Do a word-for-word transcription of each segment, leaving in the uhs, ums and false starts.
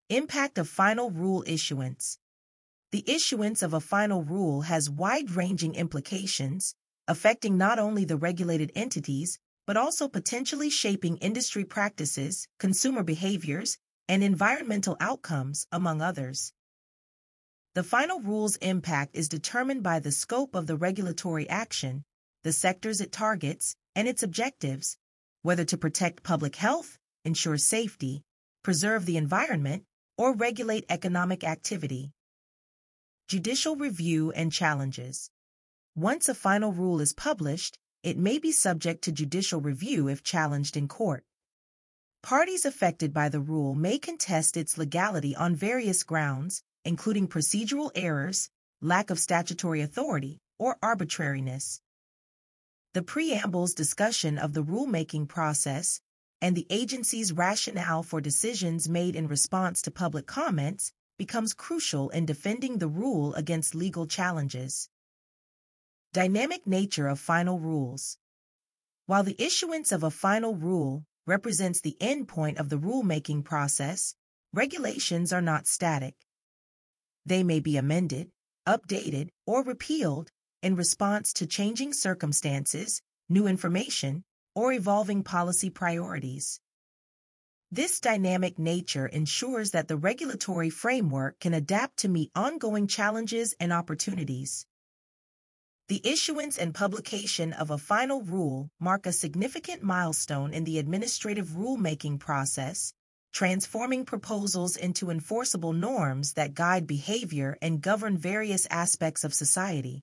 Impact of final rule issuance. The issuance of a final rule has wide-ranging implications, affecting not only the regulated entities, but also potentially shaping industry practices, consumer behaviors, and environmental outcomes, among others. The final rule's impact is determined by the scope of the regulatory action, the sectors it targets, and its objectives, whether to protect public health, ensure safety, preserve the environment, or regulate economic activity. Judicial review and challenges. Once a final rule is published, it may be subject to judicial review if challenged in court. Parties affected by the rule may contest its legality on various grounds, including procedural errors, lack of statutory authority, or arbitrariness. The preamble's discussion of the rulemaking process and the agency's rationale for decisions made in response to public comments becomes crucial in defending the rule against legal challenges. Dynamic nature of final rules. While the issuance of a final rule represents the endpoint of the rulemaking process, regulations are not static. They may be amended, updated, or repealed in response to changing circumstances, new information, or evolving policy priorities. This dynamic nature ensures that the regulatory framework can adapt to meet ongoing challenges and opportunities. The issuance and publication of a final rule mark a significant milestone in the administrative rulemaking process, transforming proposals into enforceable norms that guide behavior and govern various aspects of society.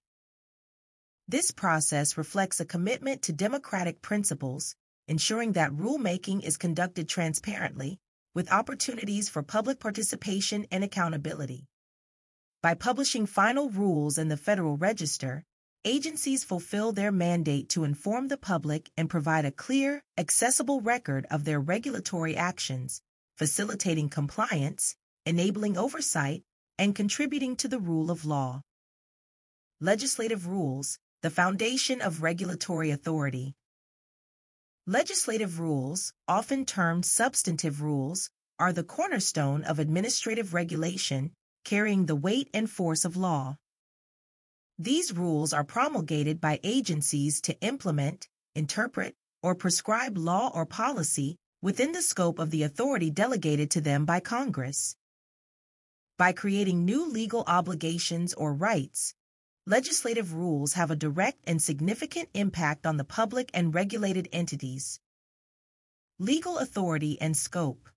This process reflects a commitment to democratic principles, ensuring that rulemaking is conducted transparently, with opportunities for public participation and accountability. By publishing final rules in the Federal Register, agencies fulfill their mandate to inform the public and provide a clear, accessible record of their regulatory actions, facilitating compliance, enabling oversight, and contributing to the rule of law. Legislative rules, the foundation of regulatory authority. Legislative rules, often termed substantive rules, are the cornerstone of administrative regulation, carrying the weight and force of law. These rules are promulgated by agencies to implement, interpret, or prescribe law or policy within the scope of the authority delegated to them by Congress. By creating new legal obligations or rights, legislative rules have a direct and significant impact on the public and regulated entities. Legal authority and scope.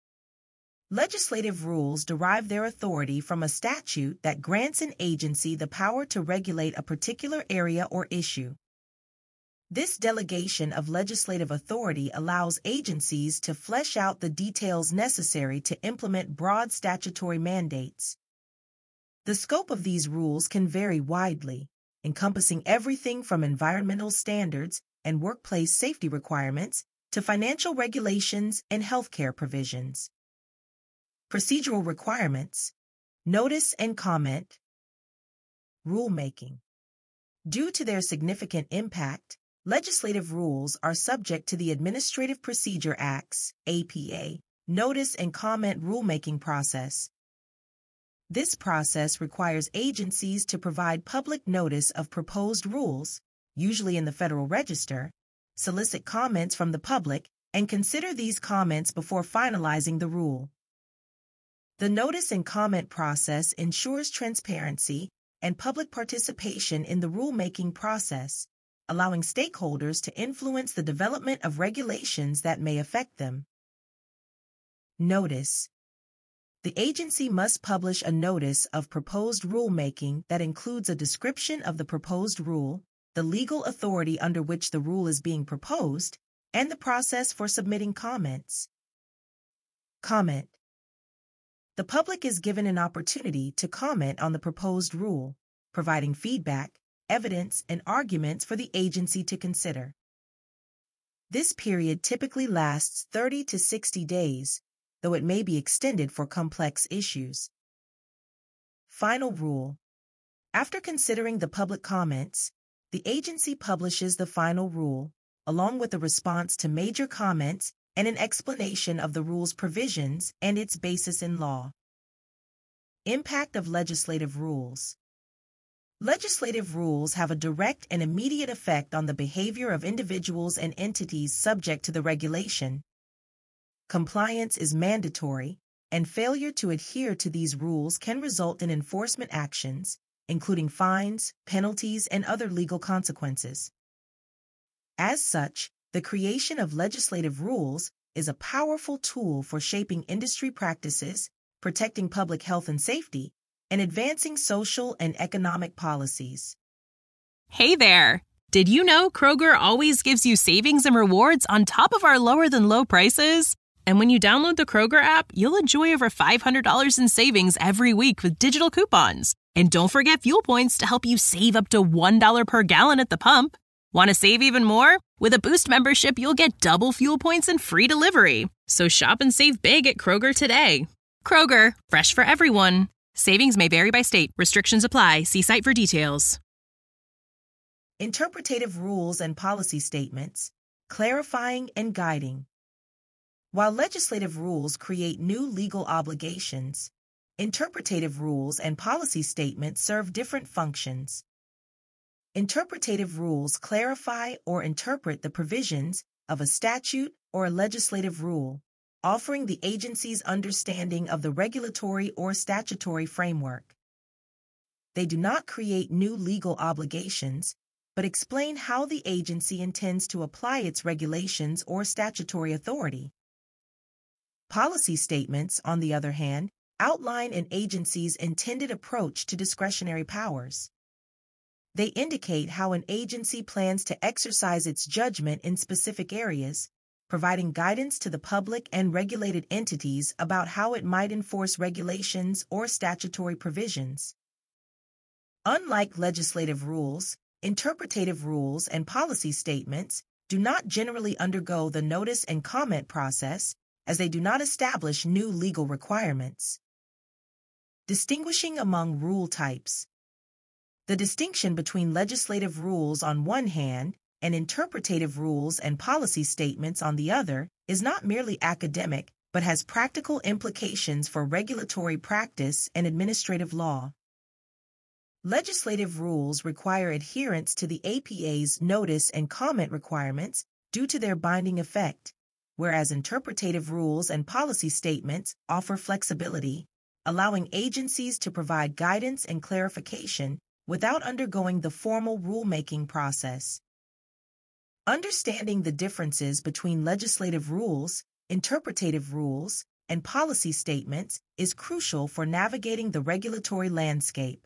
Legislative rules derive their authority from a statute that grants an agency the power to regulate a particular area or issue. This delegation of legislative authority allows agencies to flesh out the details necessary to implement broad statutory mandates. The scope of these rules can vary widely, encompassing everything from environmental standards and workplace safety requirements to financial regulations and healthcare provisions. Procedural requirements, notice and comment. Rulemaking. Due to their significant impact, legislative rules are subject to the Administrative Procedure Act's A P A, notice and comment rulemaking process. This process requires agencies to provide public notice of proposed rules, usually in the Federal Register, solicit comments from the public, and consider these comments before finalizing the rule. The notice and comment process ensures transparency and public participation in the rulemaking process, allowing stakeholders to influence the development of regulations that may affect them. Notice. The agency must publish a notice of proposed rulemaking that includes a description of the proposed rule, the legal authority under which the rule is being proposed, and the process for submitting comments. Comment. The public is given an opportunity to comment on the proposed rule, providing feedback, evidence, and arguments for the agency to consider. This period typically lasts thirty to sixty days, though it may be extended for complex issues. Final rule. After considering the public comments, the agency publishes the final rule, along with a response to major comments and an explanation of the rule's provisions and its basis in law. Impact of legislative rules. Legislative rules have a direct and immediate effect on the behavior of individuals and entities subject to the regulation. Compliance is mandatory, and failure to adhere to these rules can result in enforcement actions, including fines, penalties, and other legal consequences. As such, the creation of legislative rules is a powerful tool for shaping industry practices, protecting public health and safety, and advancing social and economic policies. Hey there! Did you know Kroger always gives you savings and rewards on top of our lower-than-low prices? And when you download the Kroger app, you'll enjoy over five hundred dollars in savings every week with digital coupons. And don't forget fuel points to help you save up to one dollar per gallon at the pump. Want to save even more? With a Boost membership, you'll get double fuel points and free delivery. So shop and save big at Kroger today. Kroger, fresh for everyone. Savings may vary by state. Restrictions apply. See site for details. Interpretative rules and policy statements, clarifying and guiding. While legislative rules create new legal obligations, interpretative rules and policy statements serve different functions. Interpretative rules clarify or interpret the provisions of a statute or a legislative rule, offering the agency's understanding of the regulatory or statutory framework. They do not create new legal obligations, but explain how the agency intends to apply its regulations or statutory authority. Policy statements, on the other hand, outline an agency's intended approach to discretionary powers. They indicate how an agency plans to exercise its judgment in specific areas, providing guidance to the public and regulated entities about how it might enforce regulations or statutory provisions. Unlike legislative rules, interpretative rules and policy statements do not generally undergo the notice and comment process, as they do not establish new legal requirements. Distinguishing among rule types. The distinction between legislative rules on one hand and interpretative rules and policy statements on the other is not merely academic, but has practical implications for regulatory practice and administrative law. Legislative rules require adherence to the A P A's notice and comment requirements due to their binding effect, whereas interpretative rules and policy statements offer flexibility, allowing agencies to provide guidance and clarification without undergoing the formal rulemaking process. Understanding the differences between legislative rules, interpretative rules, and policy statements is crucial for navigating the regulatory landscape.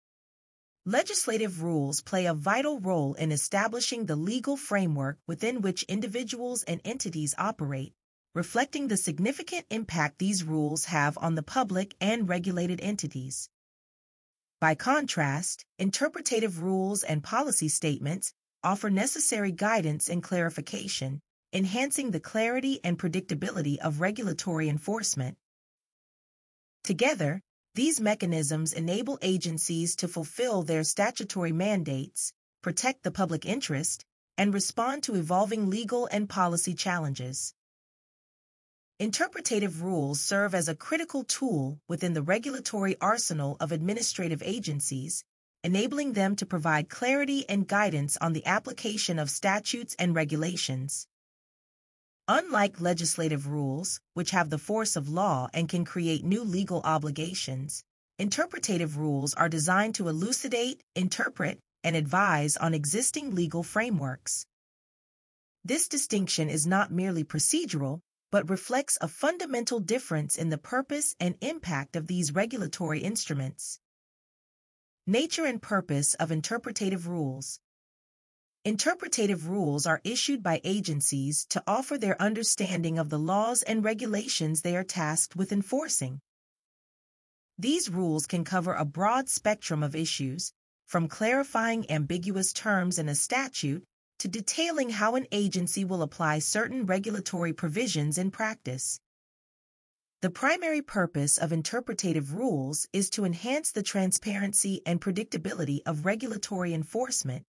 Legislative rules play a vital role in establishing the legal framework within which individuals and entities operate, reflecting the significant impact these rules have on the public and regulated entities. By contrast, interpretative rules and policy statements offer necessary guidance and clarification, enhancing the clarity and predictability of regulatory enforcement. Together, these mechanisms enable agencies to fulfill their statutory mandates, protect the public interest, and respond to evolving legal and policy challenges. Interpretative rules serve as a critical tool within the regulatory arsenal of administrative agencies, enabling them to provide clarity and guidance on the application of statutes and regulations. Unlike legislative rules, which have the force of law and can create new legal obligations, interpretative rules are designed to elucidate, interpret, and advise on existing legal frameworks. This distinction is not merely procedural, but reflects a fundamental difference in the purpose and impact of these regulatory instruments. Nature and purpose of interpretative rules. Interpretative rules are issued by agencies to offer their understanding of the laws and regulations they are tasked with enforcing. These rules can cover a broad spectrum of issues, from clarifying ambiguous terms in a statute to detailing how an agency will apply certain regulatory provisions in practice. The primary purpose of interpretative rules is to enhance the transparency and predictability of regulatory enforcement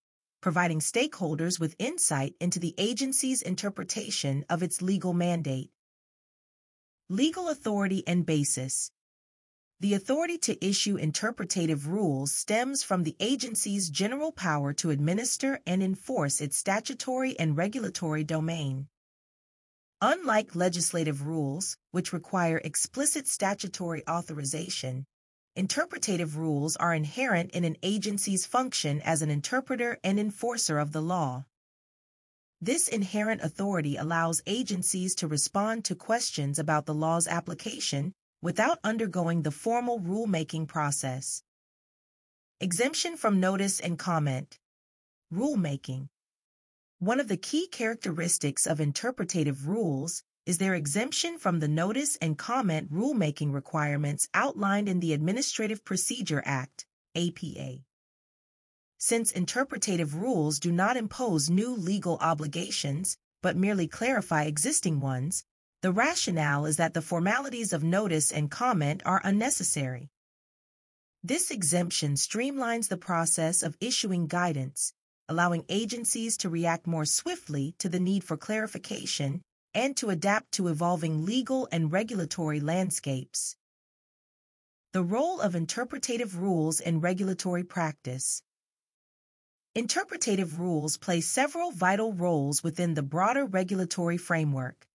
providing stakeholders with insight into the agency's interpretation of its legal mandate. Legal authority and basis. The authority to issue interpretative rules stems from the agency's general power to administer and enforce its statutory and regulatory domain. Unlike legislative rules, which require explicit statutory authorization, interpretative rules are inherent in an agency's function as an interpreter and enforcer of the law. This inherent authority allows agencies to respond to questions about the law's application without undergoing the formal rulemaking process. Exemption from notice and comment. Rulemaking. One of the key characteristics of interpretative rules is their exemption from the notice and comment rulemaking requirements outlined in the Administrative Procedure Act, A P A. Since interpretative rules do not impose new legal obligations, but merely clarify existing ones, the rationale is that the formalities of notice and comment are unnecessary. This exemption streamlines the process of issuing guidance, allowing agencies to react more swiftly to the need for clarification and to adapt to evolving legal and regulatory landscapes. The role of interpretative rules in regulatory practice. Interpretative rules play several vital roles within the broader regulatory framework.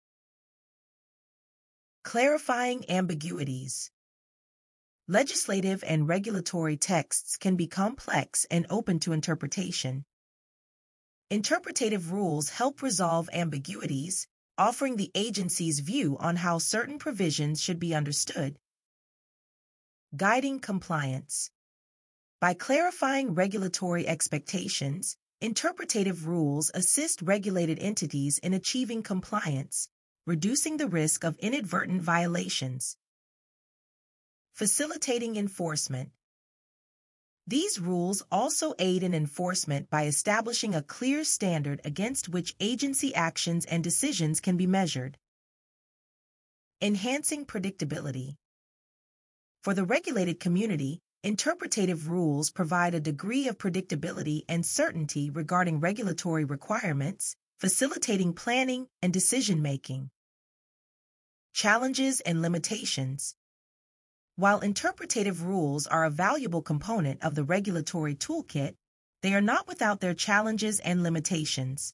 Clarifying ambiguities. Legislative and regulatory texts can be complex and open to interpretation. Interpretative rules help resolve ambiguities, offering the agency's view on how certain provisions should be understood. Guiding compliance. By clarifying regulatory expectations, interpretative rules assist regulated entities in achieving compliance, reducing the risk of inadvertent violations. Facilitating enforcement. These rules also aid in enforcement by establishing a clear standard against which agency actions and decisions can be measured. Enhancing predictability. For the regulated community, interpretative rules provide a degree of predictability and certainty regarding regulatory requirements, facilitating planning and decision-making. Challenges and limitations. While interpretative rules are a valuable component of the regulatory toolkit, they are not without their challenges and limitations.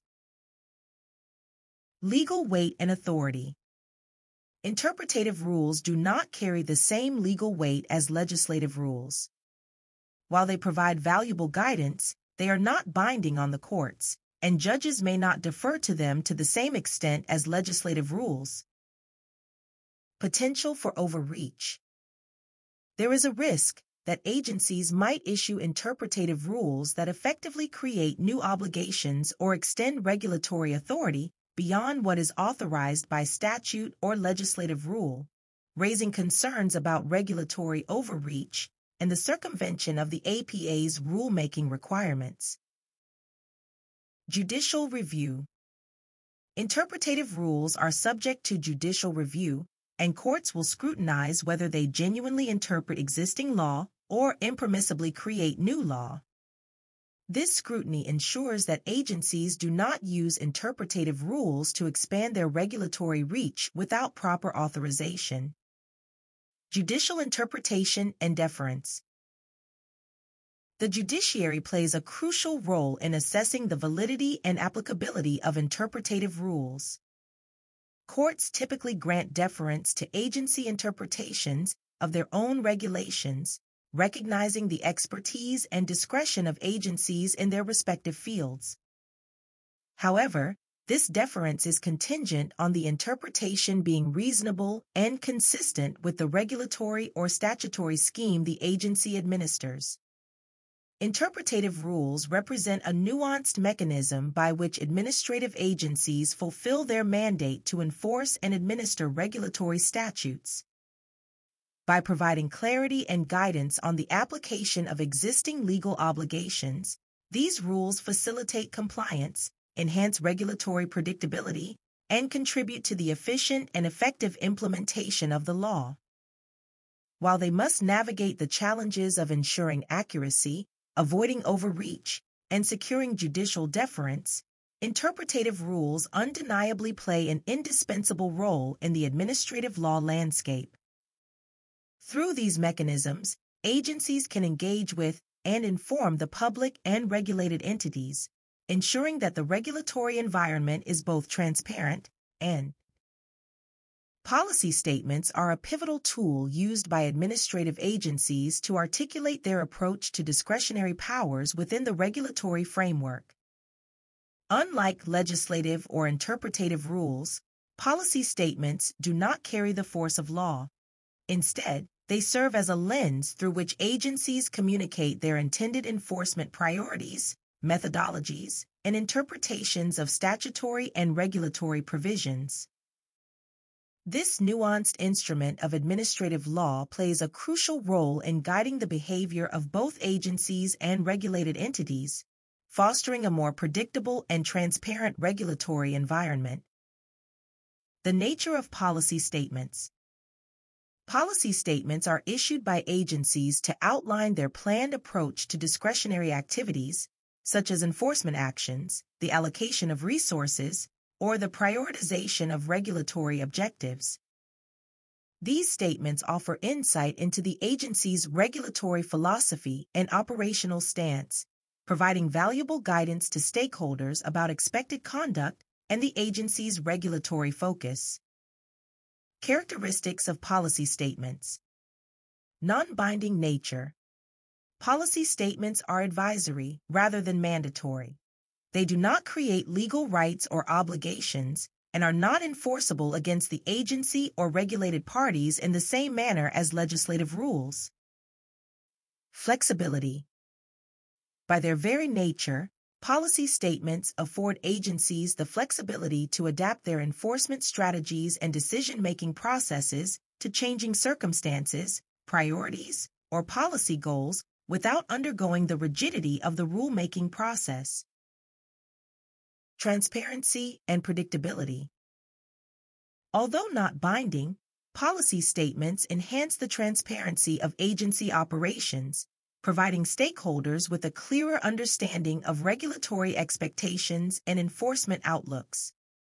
Legal weight and authority. Interpretative rules do not carry the same legal weight as legislative rules. While they provide valuable guidance, they are not binding on the courts, and judges may not defer to them to the same extent as legislative rules. Potential for overreach. There is a risk that agencies might issue interpretative rules that effectively create new obligations or extend regulatory authority beyond what is authorized by statute or legislative rule, raising concerns about regulatory overreach and the circumvention of the A P A's rulemaking requirements. Judicial review. Interpretative rules are subject to judicial review, and courts will scrutinize whether they genuinely interpret existing law or impermissibly create new law. This scrutiny ensures that agencies do not use interpretative rules to expand their regulatory reach without proper authorization. Judicial interpretation and deference. The judiciary plays a crucial role in assessing the validity and applicability of interpretative rules. Courts typically grant deference to agency interpretations of their own regulations, recognizing the expertise and discretion of agencies in their respective fields. However, this deference is contingent on the interpretation being reasonable and consistent with the regulatory or statutory scheme the agency administers. Interpretative rules represent a nuanced mechanism by which administrative agencies fulfill their mandate to enforce and administer regulatory statutes. By providing clarity and guidance on the application of existing legal obligations, these rules facilitate compliance, enhance regulatory predictability, and contribute to the efficient and effective implementation of the law. While they must navigate the challenges of ensuring accuracy, avoiding overreach, and securing judicial deference, interpretative rules undeniably play an indispensable role in the administrative law landscape. Through these mechanisms, agencies can engage with and inform the public and regulated entities, ensuring that the regulatory environment is both transparent and policy statements are a pivotal tool used by administrative agencies to articulate their approach to discretionary powers within the regulatory framework. Unlike legislative or interpretative rules, policy statements do not carry the force of law. Instead, they serve as a lens through which agencies communicate their intended enforcement priorities, methodologies, and interpretations of statutory and regulatory provisions. This nuanced instrument of administrative law plays a crucial role in guiding the behavior of both agencies and regulated entities, fostering a more predictable and transparent regulatory environment. The nature of policy statements. Policy statements are issued by agencies to outline their planned approach to discretionary activities, such as enforcement actions, the allocation of resources, or the prioritization of regulatory objectives. These statements offer insight into the agency's regulatory philosophy and operational stance, providing valuable guidance to stakeholders about expected conduct and the agency's regulatory focus. Characteristics of policy statements. Non-binding nature. Policy statements are advisory rather than mandatory. They do not create legal rights or obligations and are not enforceable against the agency or regulated parties in the same manner as legislative rules. Flexibility. By their very nature, policy statements afford agencies the flexibility to adapt their enforcement strategies and decision-making processes to changing circumstances, priorities, or policy goals without undergoing the rigidity of the rulemaking process. Transparency and predictability. Although not binding, policy statements enhance the transparency of agency operations, providing stakeholders with a clearer understanding of regulatory expectations and enforcement outlooks.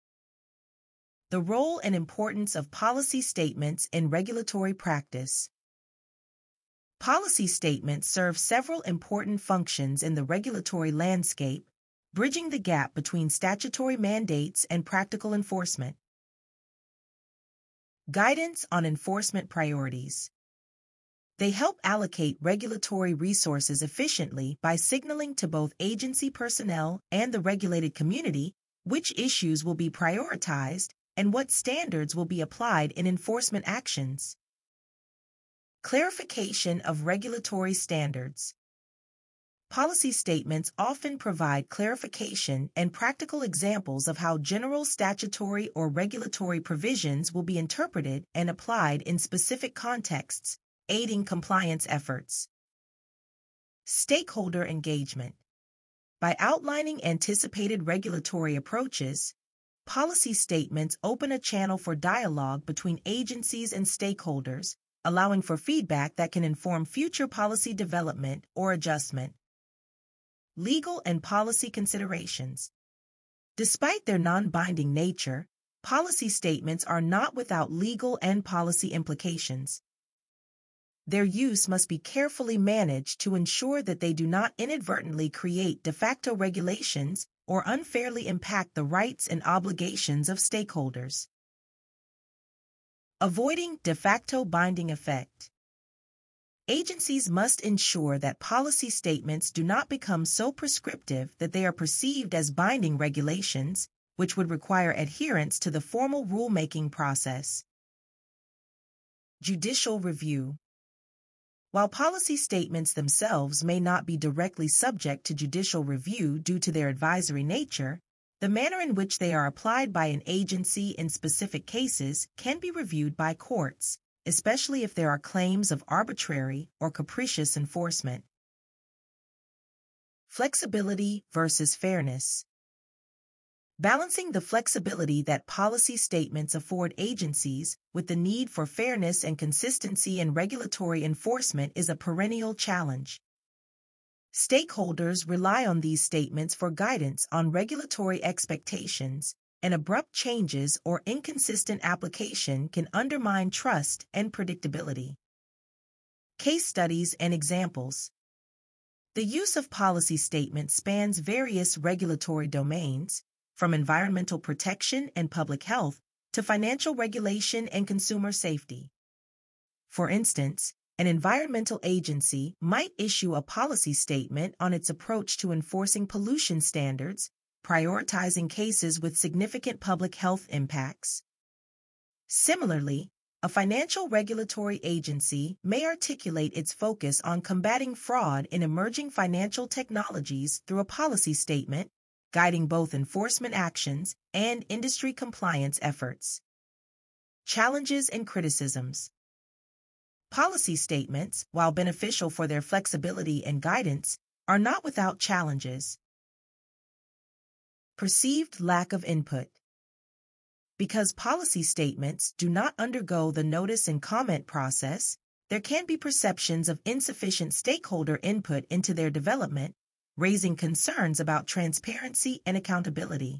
The role and importance of policy statements in regulatory practice. Policy statements serve several important functions in the regulatory landscape, bridging the gap between statutory mandates and practical enforcement. Guidance on enforcement priorities. They help allocate regulatory resources efficiently by signaling to both agency personnel and the regulated community which issues will be prioritized and what standards will be applied in enforcement actions. Clarification of regulatory standards. Policy statements often provide clarification and practical examples of how general statutory or regulatory provisions will be interpreted and applied in specific contexts, aiding compliance efforts. Stakeholder engagement. By outlining anticipated regulatory approaches, policy statements open a channel for dialogue between agencies and stakeholders, allowing for feedback that can inform future policy development or adjustment. Legal and policy considerations. Despite their non-binding nature, policy statements are not without legal and policy implications. Their use must be carefully managed to ensure that they do not inadvertently create de facto regulations or unfairly impact the rights and obligations of stakeholders. Avoiding de facto binding effect. Agencies must ensure that policy statements do not become so prescriptive that they are perceived as binding regulations, which would require adherence to the formal rulemaking process. Judicial review. While policy statements themselves may not be directly subject to judicial review due to their advisory nature, the manner in which they are applied by an agency in specific cases can be reviewed by courts, especially if there are claims of arbitrary or capricious enforcement. Flexibility versus fairness. Balancing the flexibility that policy statements afford agencies with the need for fairness and consistency in regulatory enforcement is a perennial challenge. Stakeholders rely on these statements for guidance on regulatory expectations, and abrupt changes or inconsistent application can undermine trust and predictability. Case studies and examples. The use of policy statements spans various regulatory domains, from environmental protection and public health to financial regulation and consumer safety. For instance, an environmental agency might issue a policy statement on its approach to enforcing pollution standards, prioritizing cases with significant public health impacts. Similarly, a financial regulatory agency may articulate its focus on combating fraud in emerging financial technologies through a policy statement, guiding both enforcement actions and industry compliance efforts. Challenges and criticisms. Policy statements, while beneficial for their flexibility and guidance, are not without challenges. Perceived lack of input. Because policy statements do not undergo the notice and comment process, there can be perceptions of insufficient stakeholder input into their development, raising concerns about transparency and accountability.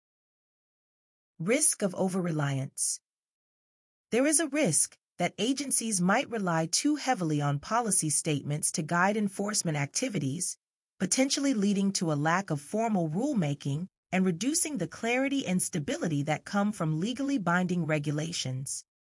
Risk of over-reliance. There is a risk that agencies might rely too heavily on policy statements to guide enforcement activities, potentially leading to a lack of formal rulemaking and reducing the clarity and stability that come from legally binding regulations.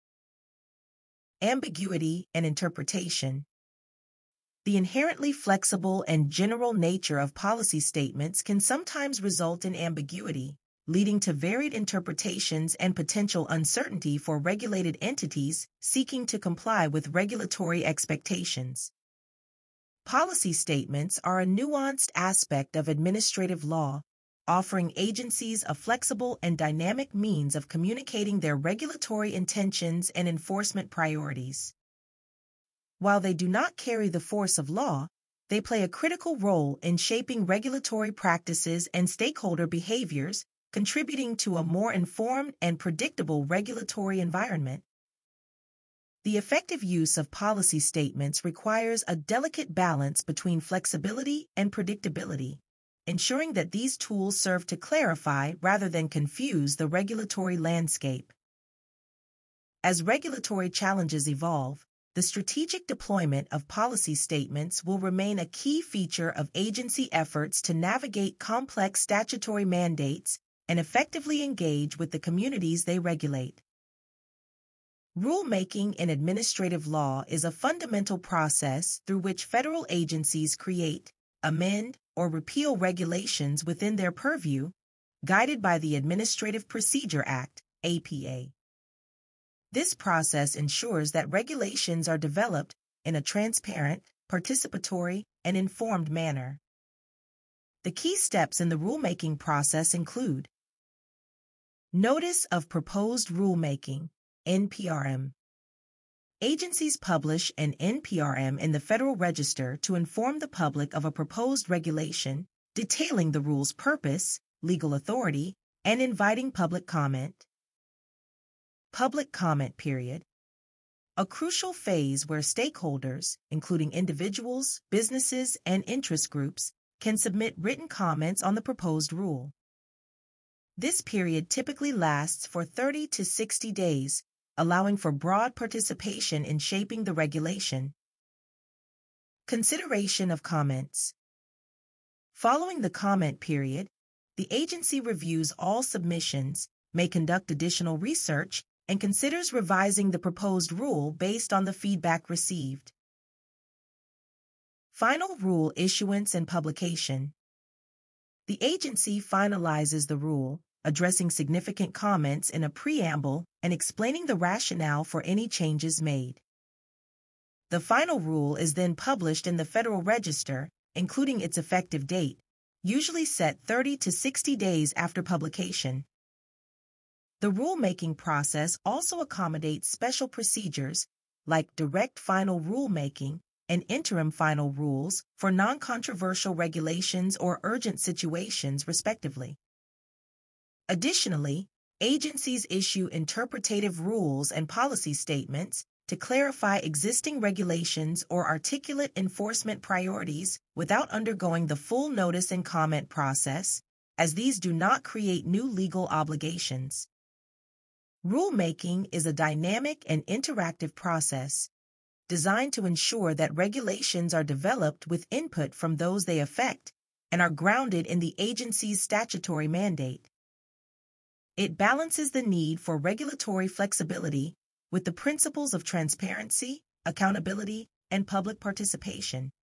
Ambiguity and interpretation. The inherently flexible and general nature of policy statements can sometimes result in ambiguity, leading to varied interpretations and potential uncertainty for regulated entities seeking to comply with regulatory expectations. Policy statements are a nuanced aspect of administrative law, offering agencies a flexible and dynamic means of communicating their regulatory intentions and enforcement priorities. While they do not carry the force of law, they play a critical role in shaping regulatory practices and stakeholder behaviors, contributing to a more informed and predictable regulatory environment. The effective use of policy statements requires a delicate balance between flexibility and predictability, ensuring that these tools serve to clarify rather than confuse the regulatory landscape. As regulatory challenges evolve, the strategic deployment of policy statements will remain a key feature of agency efforts to navigate complex statutory mandates and effectively engage with the communities they regulate. Rulemaking in administrative law is a fundamental process through which federal agencies create, amend, or repeal regulations within their purview, guided by the Administrative Procedure Act, A P A. This process ensures that regulations are developed in a transparent, participatory, and informed manner. The key steps in the rulemaking process include Notice of Proposed Rulemaking, N P R M. Agencies publish an N P R M in the Federal Register to inform the public of a proposed regulation, detailing the rule's purpose, legal authority, and inviting public comment. Public comment period. A crucial phase where stakeholders, including individuals, businesses, and interest groups, can submit written comments on the proposed rule. This period typically lasts for thirty to sixty days, allowing for broad participation in shaping the regulation. Consideration of comments. Following the comment period, the agency reviews all submissions, may conduct additional research, and considers revising the proposed rule based on the feedback received. Final rule issuance and publication. The agency finalizes the rule, addressing significant comments in a preamble and explaining the rationale for any changes made. The final rule is then published in the Federal Register, including its effective date, usually set thirty to sixty days after publication. The rulemaking process also accommodates special procedures like direct final rulemaking and interim final rules for non-controversial regulations or urgent situations, respectively. Additionally, agencies issue interpretative rules and policy statements to clarify existing regulations or articulate enforcement priorities without undergoing the full notice and comment process, as these do not create new legal obligations. Rulemaking is a dynamic and interactive process designed to ensure that regulations are developed with input from those they affect and are grounded in the agency's statutory mandate. It balances the need for regulatory flexibility with the principles of transparency, accountability, and public participation.